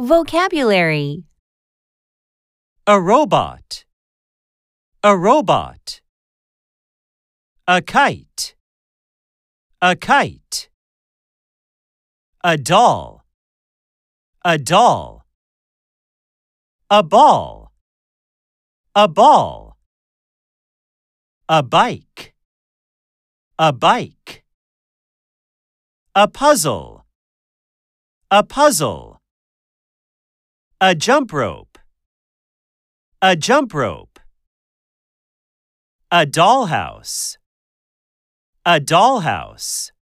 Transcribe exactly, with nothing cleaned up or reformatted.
Vocabulary. A robot. A robot. A kite. A kite. A doll. A doll. A ball. A ball. A bike. A bike. A puzzle. A puzzle. A jump rope. A jump rope. A dollhouse. A dollhouse.